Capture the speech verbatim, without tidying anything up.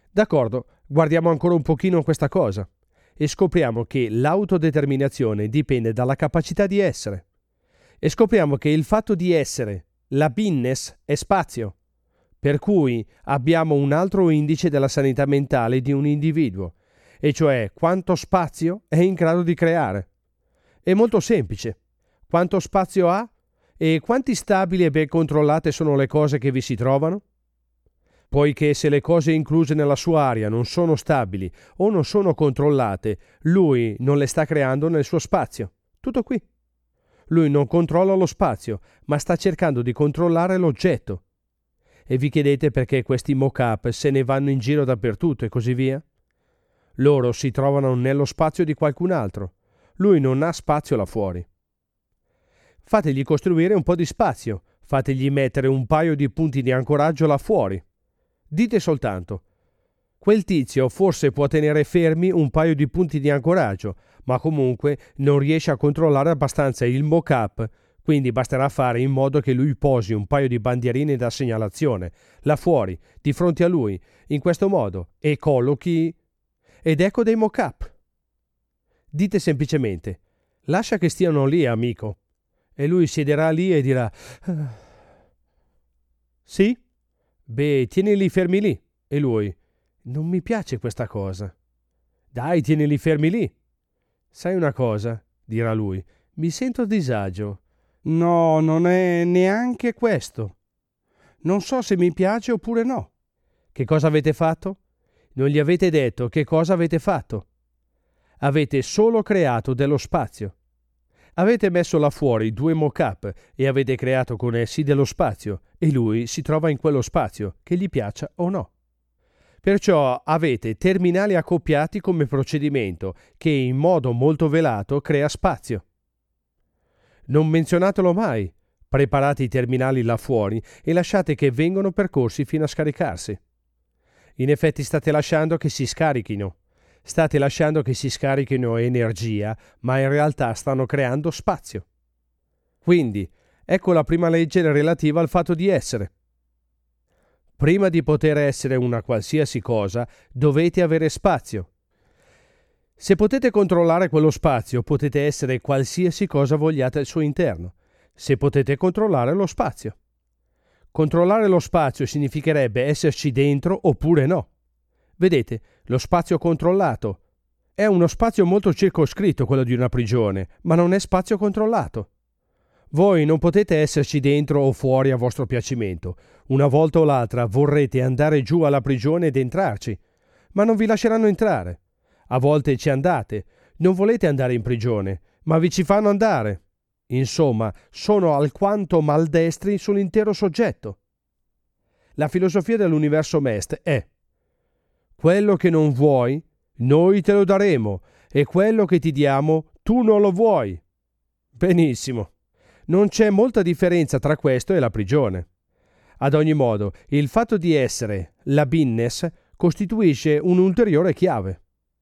D'accordo, guardiamo ancora un pochino questa cosa e scopriamo che l'autodeterminazione dipende dalla capacità di essere. E scopriamo che il fatto di essere, la beingness, è spazio. Per cui abbiamo un altro indice della sanità mentale di un individuo, e cioè quanto spazio è in grado di creare. È molto semplice. Quanto spazio ha e quanti stabili e ben controllate sono le cose che vi si trovano? Poiché se le cose incluse nella sua area non sono stabili o non sono controllate, lui non le sta creando nel suo spazio. Tutto qui. Lui non controlla lo spazio, ma sta cercando di controllare l'oggetto. E vi chiedete perché questi mock-up se ne vanno in giro dappertutto e così via? Loro si trovano nello spazio di qualcun altro. Lui non ha spazio là fuori. Fategli costruire un po' di spazio, fategli mettere un paio di punti di ancoraggio là fuori. Dite soltanto: quel tizio forse può tenere fermi un paio di punti di ancoraggio, ma comunque non riesce a controllare abbastanza il mock-up, quindi basterà fare in modo che lui posi un paio di bandierine da segnalazione là fuori, di fronte a lui, in questo modo, e collochi... Ed ecco dei mock-up. Dite semplicemente: lascia che stiano lì, amico. E lui siederà lì e dirà: sì? Beh, tienili fermi lì. E lui: non mi piace questa cosa. Dai, tienili fermi lì. Sai una cosa? Dirà lui: mi sento a disagio. No, non è neanche questo. Non so se mi piace oppure no. Che cosa avete fatto? Non gli avete detto che cosa avete fatto. Avete solo creato dello spazio. Avete messo là fuori due mock-up e avete creato con essi dello spazio e lui si trova in quello spazio, che gli piaccia o no. Perciò avete terminali accoppiati come procedimento che in modo molto velato crea spazio. Non menzionatelo mai. Preparate i terminali là fuori e lasciate che vengano percorsi fino a scaricarsi. In effetti state lasciando che si scarichino. State lasciando che si scarichino energia, ma in realtà stanno creando spazio. Quindi, ecco la prima legge relativa al fatto di essere. Prima di poter essere una qualsiasi cosa, dovete avere spazio. Se potete controllare quello spazio, potete essere qualsiasi cosa vogliate al suo interno. Se potete controllare lo spazio. Controllare lo spazio significherebbe esserci dentro oppure no. Vedete, lo spazio controllato è uno spazio molto circoscritto, quello di una prigione, ma non è spazio controllato. Voi non potete esserci dentro o fuori a vostro piacimento. Una volta o l'altra vorrete andare giù alla prigione ed entrarci, ma non vi lasceranno entrare. A volte ci andate, non volete andare in prigione, ma vi ci fanno andare. Insomma, sono alquanto maldestri sull'intero soggetto. La filosofia dell'universo M E S T è: quello che non vuoi, noi te lo daremo, e quello che ti diamo, tu non lo vuoi. Benissimo. Non c'è molta differenza tra questo e la prigione. Ad ogni modo, il fatto di essere, la beingness, costituisce un'ulteriore chiave.